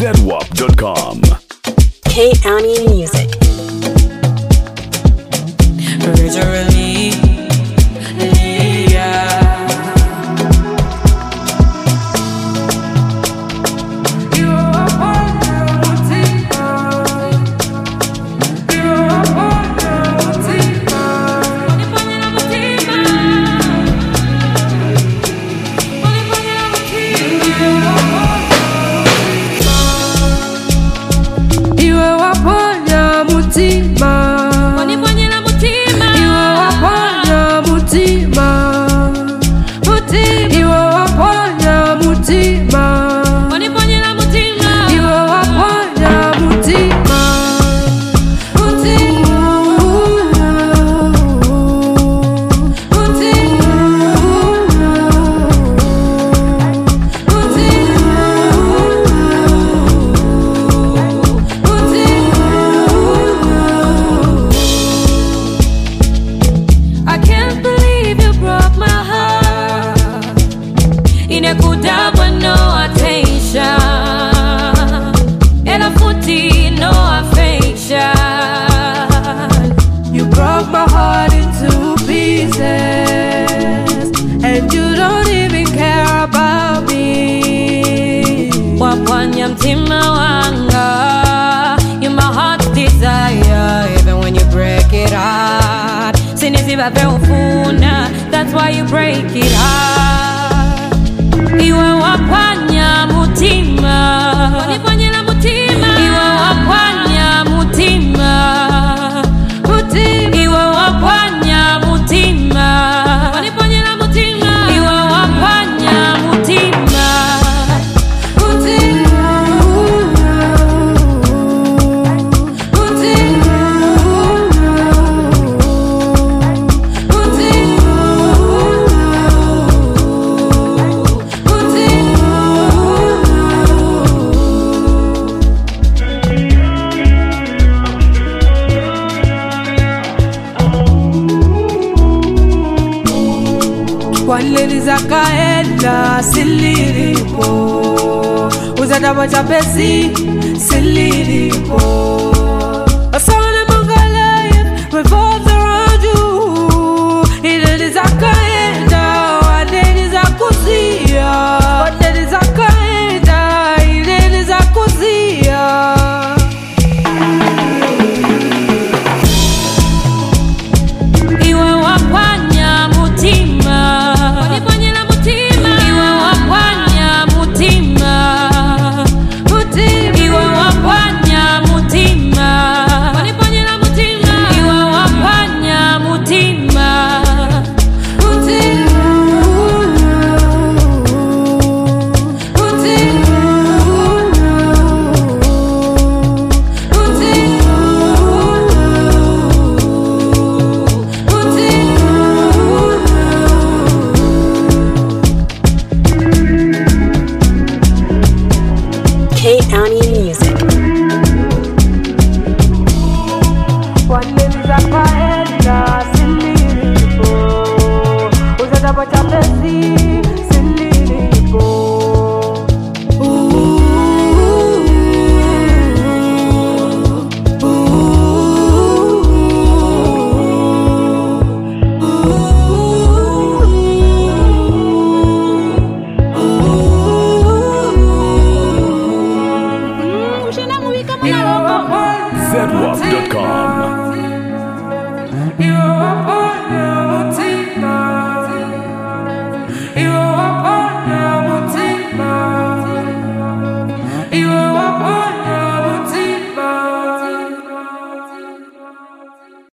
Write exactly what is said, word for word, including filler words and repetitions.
zedwap dot com. K-County Music. Literally, yeah. That's why you break it heart. Iwe wapanya mutima, waniponyela mutima. Iwe wapanya mutima, mutima. Iwe wapanya mutima, waniponyela mutima. Iwe wapanya mutima, mutima. Zakaenda siliripo, uzadaba chapesi siliripo. A song in my life revolves around you. Ile zakaenda, ile zakuzia, ile zakaenda, ile zakuzia. Iwe wapanya mutima, K-County Music. zedwap dot com.